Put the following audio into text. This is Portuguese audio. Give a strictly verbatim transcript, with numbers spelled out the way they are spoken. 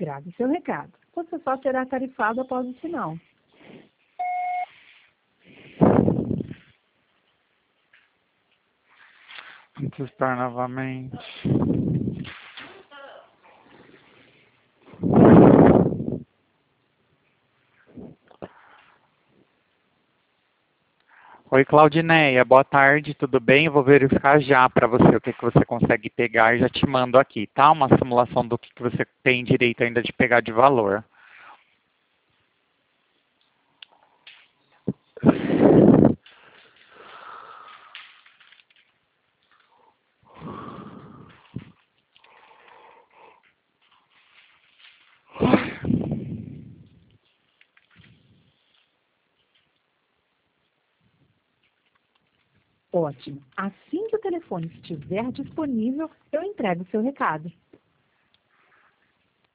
Grave seu recado. Você só será tarifado após o sinal. Vamos testar novamente. Oi, Claudineia, boa tarde, tudo bem? Eu vou verificar já para você o que, que você consegue pegar e já te mando aqui, tá? Uma simulação do que, que você tem direito ainda de pegar de valor. Ótimo. Assim que o telefone estiver disponível, eu entrego o seu recado.